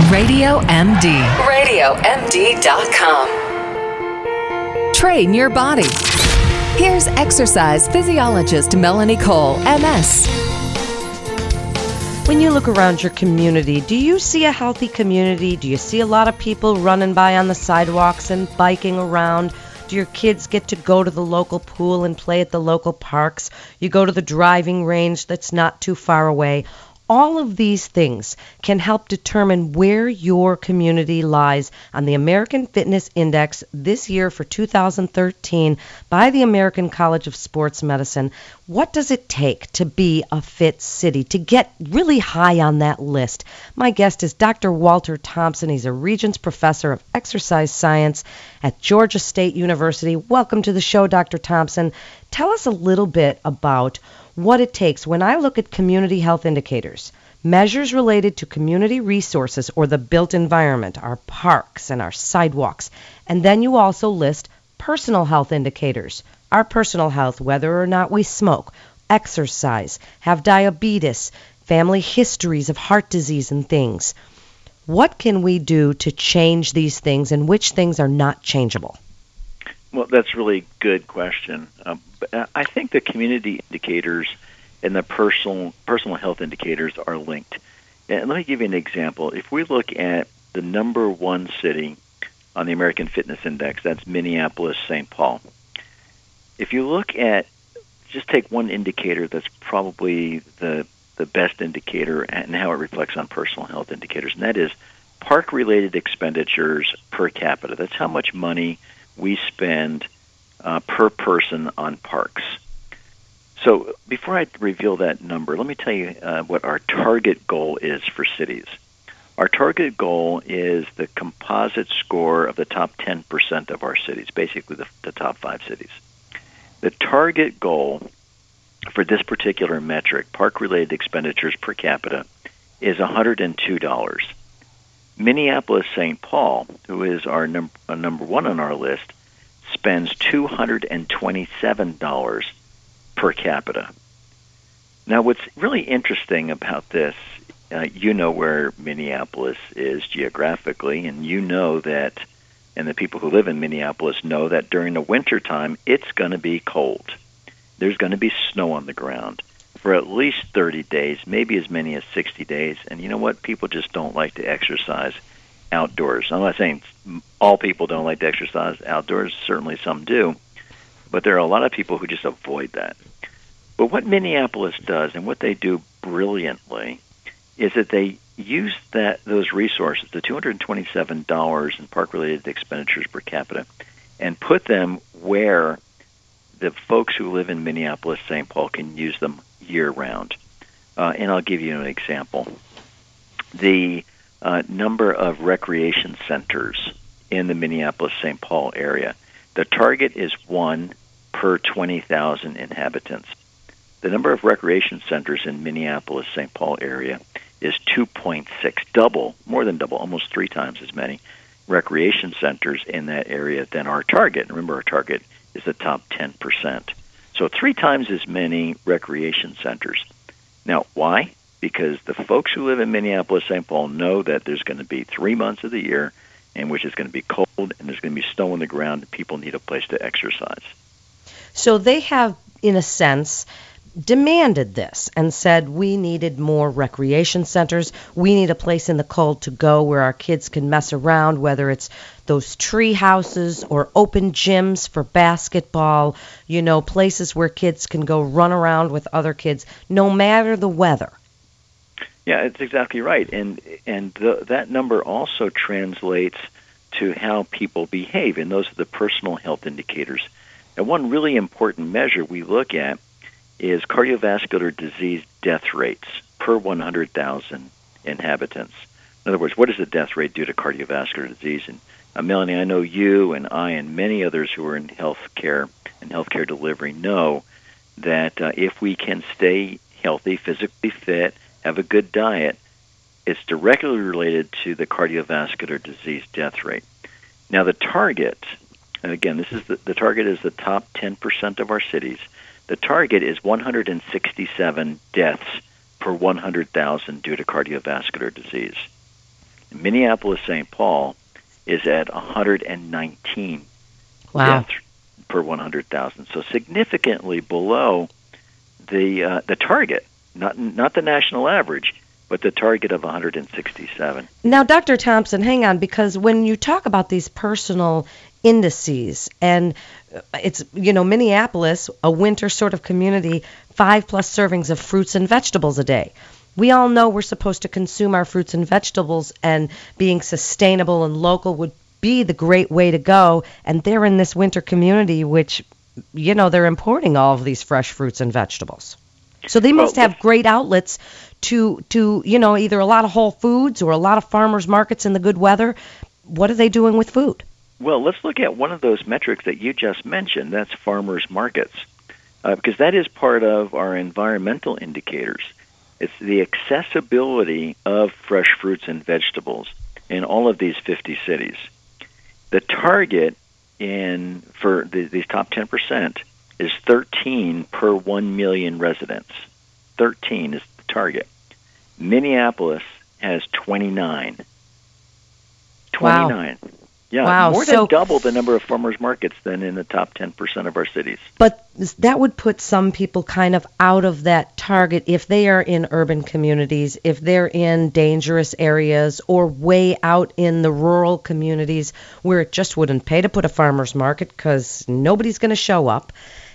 Radio MD. RadioMD.com. Train your body. Here's exercise physiologist Melanie Cole, MS. When you look around your community, do you see a healthy community? Do you see a lot of people running by on the sidewalks and biking around? Do your kids get to go to the local pool and play at the local parks? You go to the driving range that's not too far away. All of these things can help determine where your community lies on the American Fitness Index this year for 2013 by the American College of Sports Medicine. What does it take to be a fit city, to get really high on that list? My guest is Dr. Walter Thompson. He's a Regents Professor of Exercise Science at Georgia State University. Welcome to the show, Dr. Thompson. Tell us a little bit about what it takes. When I look at community health indicators, measures related to community resources or the built environment, our parks and our sidewalks, and then you also list personal health indicators, our personal health, whether or not we smoke, exercise, have diabetes, family histories of heart disease and things. What can we do to change these things, and which things are not changeable? Well, that's a really good question. But I think the community indicators and the personal health indicators are linked. And let me give you an example. If we look at the number one city on the American Fitness Index, that's Minneapolis-St. Paul. If you look at, just take one indicator that's probably the best indicator and how it reflects on personal health indicators, and that is park-related expenditures per capita. That's how much money we spend per person on parks. So before I reveal that number, let me tell you what our target goal is for cities. Our target goal is the composite score of the top 10% of our cities, basically the top 5 cities. The target goal for this particular metric, park-related expenditures per capita, is $102. Minneapolis-St. Paul, who is our number one on our list, spends $227 per capita. Now, what's really interesting about this, you know where Minneapolis is geographically, and you know that, and the people who live in Minneapolis know that during the wintertime, it's going to be cold. There's going to be snow on the ground for at least 30 days, maybe as many as 60 days. And you know what? People just don't like to exercise outdoors. I'm not saying all people don't like to exercise outdoors. Certainly some do. But there are a lot of people who just avoid that. But what Minneapolis does, and what they do brilliantly, is that they use those resources, the $227 in park-related expenditures per capita, and put them where the folks who live in Minneapolis-St. Paul can use them year-round. And I'll give you an example. The number of recreation centers in the Minneapolis-St. Paul area, the target is 1 per 20,000 inhabitants. The number of recreation centers in Minneapolis-St. Paul area is 2.6, more than double, almost 3 times as many recreation centers in that area than our target. Remember, our target is the top 10%. So 3 times as many recreation centers. Now, why? Because the folks who live in Minneapolis-St. Paul know that there's going to be 3 months of the year in which it's going to be cold and there's going to be snow on the ground and people need a place to exercise. So they have, in a sense, demanded this and said we needed more recreation centers. We need a place in the cold to go where our kids can mess around, whether it's those tree houses or open gyms for basketball, places where kids can go run around with other kids, no matter the weather. Yeah, it's exactly right. And that number also translates to how people behave, and those are the personal health indicators. And one really important measure we look at is cardiovascular disease death rates per 100,000 inhabitants. In other words, what is the death rate due to cardiovascular disease? And Melanie, I know you and I and many others who are in healthcare and healthcare delivery know that if we can stay healthy, physically fit, have a good diet, it's directly related to the cardiovascular disease death rate. Now, the target, and again, this is the target is the top 10% of our cities. The target is 167 deaths per 100,000 due to cardiovascular disease. Minneapolis-St. Paul is at 119 Wow. deaths per 100,000, so significantly below the target, not the national average, but the target of 167. Now, Dr. Thompson, hang on, because when you talk about these personal indices, and it's, Minneapolis, a winter sort of community, 5+ servings of fruits and vegetables a day. We all know we're supposed to consume our fruits and vegetables, and being sustainable and local would be the great way to go. And they're in this winter community, which, they're importing all of these fresh fruits and vegetables. So they must have great outlets to either a lot of Whole Foods or a lot of farmers markets in the good weather. What are they doing with food? Well, let's look at one of those metrics that you just mentioned. That's farmers markets, because that is part of our environmental indicators. It's the accessibility of fresh fruits and vegetables in all of these 50 cities. The target for these top 10% is 13 per 1 million residents. 13 is the target. Minneapolis has 29. 29. Wow. Yeah, wow. More than double the number of farmers markets than in the top 10% of our cities. But that would put some people kind of out of that target if they are in urban communities, if they're in dangerous areas, or way out in the rural communities where it just wouldn't pay to put a farmer's market because nobody's going to show up.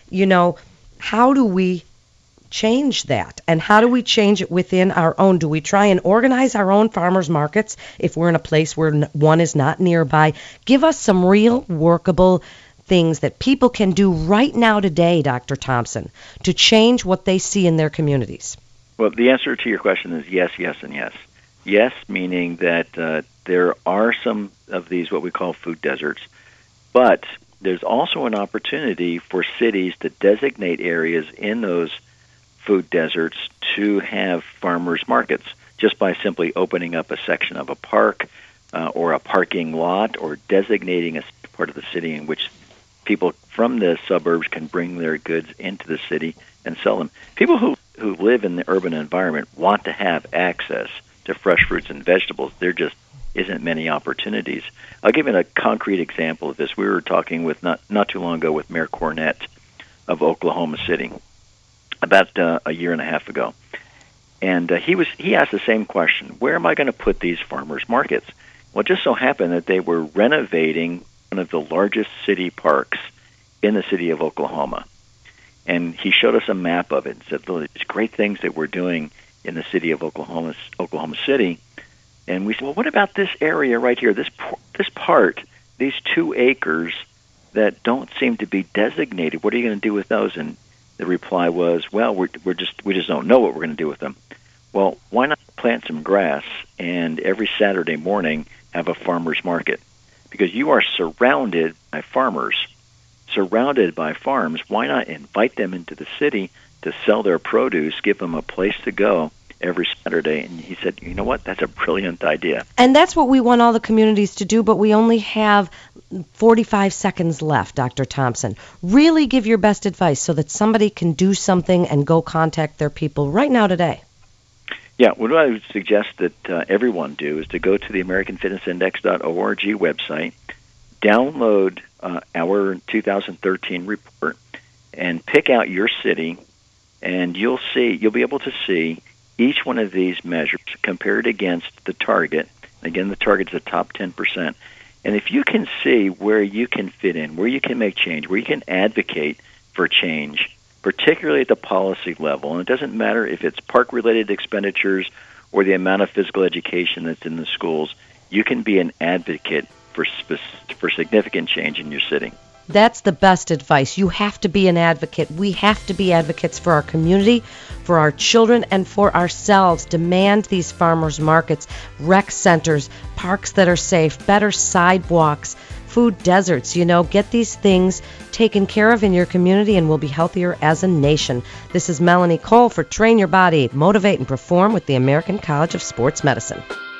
How do we change that? And how do we change it within our own? Do we try and organize our own farmers markets if we're in a place where one is not nearby? Give us some real workable things that people can do right now today, Dr. Thompson, to change what they see in their communities. Well, the answer to your question is yes, yes, and yes. Yes, meaning that there are some of these what we call food deserts, but there's also an opportunity for cities to designate areas in those food deserts to have farmers markets just by simply opening up a section of a park or a parking lot, or designating a part of the city in which people from the suburbs can bring their goods into the city and sell them. People who live in the urban environment want to have access to fresh fruits and vegetables. There just isn't many opportunities. I'll give you a concrete example of this. We were talking with not too long ago with Mayor Cornett of Oklahoma City about a year and a half ago. And he asked the same question: where am I going to put these farmers markets? Well, it just so happened that they were renovating one of the largest city parks in the city of Oklahoma. And he showed us a map of it and said, look, it's great things that we're doing in the city of Oklahoma City. And we said, well, what about this area right here, this part, these 2 acres that don't seem to be designated? What are you going to do with those? And the reply was, well, we just don't know what we're going to do with them. Well, why not plant some grass and every Saturday morning have a farmer's market? Because you are surrounded by farmers, surrounded by farms. Why not invite them into the city to sell their produce, give them a place to go every Saturday? And he said, you know what, that's a brilliant idea. And that's what we want all the communities to do, but we only have 45 seconds left, Dr. Thompson. Really give your best advice so that somebody can do something and go contact their people right now today. Yeah, what I would suggest that everyone do is to go to the AmericanFitnessIndex.org website, download our 2013 report, and pick out your city, and you'll be able to see each one of these measures compared against the target. Again, the target is the top 10%. And if you can see where you can fit in, where you can make change, where you can advocate for change, particularly at the policy level, and it doesn't matter if it's park-related expenditures or the amount of physical education that's in the schools, you can be an advocate for significant change in your city. That's the best advice. You have to be an advocate. We have to be advocates for our community, for our children, and for ourselves. Demand these farmers markets, rec centers, parks that are safe, better sidewalks, food deserts. Get these things taken care of in your community and we'll be healthier as a nation. This is Melanie Cole for Train Your Body, Motivate and Perform with the American College of Sports Medicine.